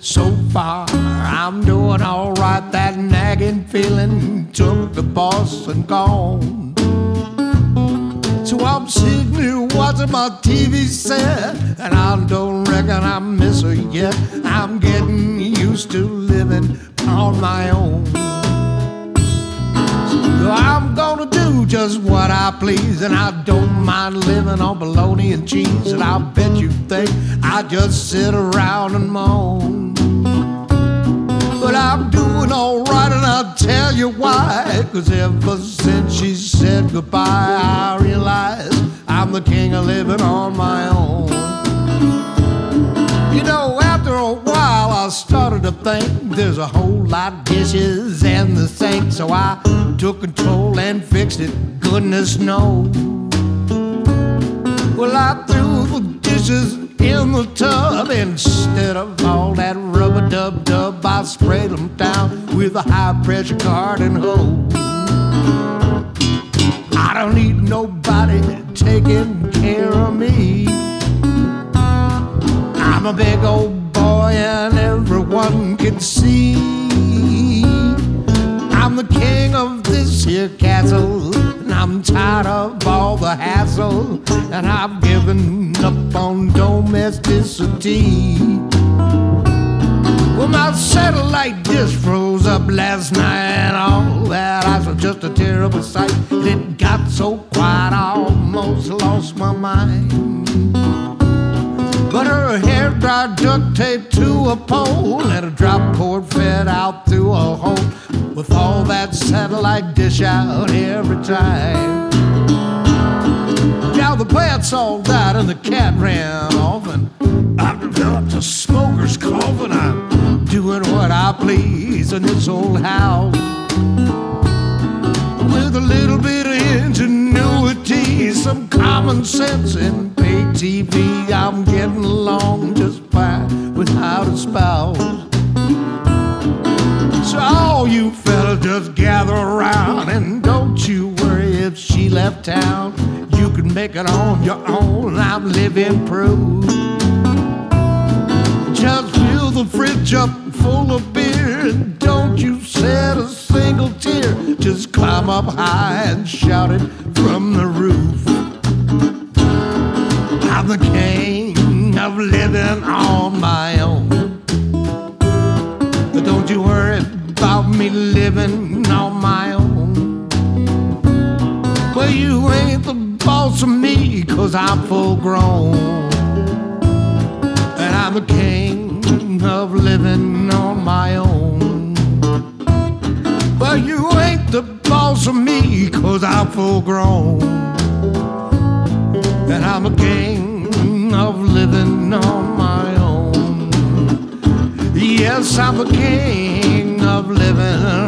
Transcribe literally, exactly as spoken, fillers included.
So far, I'm doing alright. That nagging feeling took the boss and gone. So I'm sitting here watching my T V set, and I don't reckon I miss her yet. I'm getting used to living on my own. So I'm gonna do just what I please, and I don't mind living on bologna and cheese. And I bet you think I just sit around and moan. But I'm doing alright, and I'll tell you why. Cause ever since she said goodbye, I realized I'm the king of living on my own. You know, after a while I started to think there's a whole lot of dishes in the sink. So I took control and fixed it, goodness knows. Well, I threw the dishes in the tub. Instead of all that rub-a-dub-dub, I sprayed them down with a high-pressure garden hose. I don't need nobody taking care of me. I'm a big old boy and everyone can see. I'm the king of this here castle, and I'm tired of all the hassle, and I've given up on domesticity. Well, my satellite dish froze up last night, and all that ice was just a terrible sight. And it got so quiet I almost lost my mind. But her hair dried duct tape to a pole, and a drop cord fed out through a hole, with all that satellite dish out every time. Now the plants all died and the cat ran off, and I've developed a smoker's cough, and I'm doing what I please in this old house. With a little bit of ingenuity, some common sense, and pay T V, I'm getting along just fine without a spouse. So all you fellas just gather around, and don't you worry if she left town. You can make it on your own, I'm living proof. Just fill the fridge up full of beer, and don't you shed a single tear. Just climb up high and shout it from the roof. I'm the king of living on my own. But don't you worry about me living on my own. Well, you ain't the boss of me, cause I'm full grown. And I'm the king of living on my own. But you ain't the boss of me, cause I'm full grown. And I'm a king of living on my own. Yes, I'm a king of living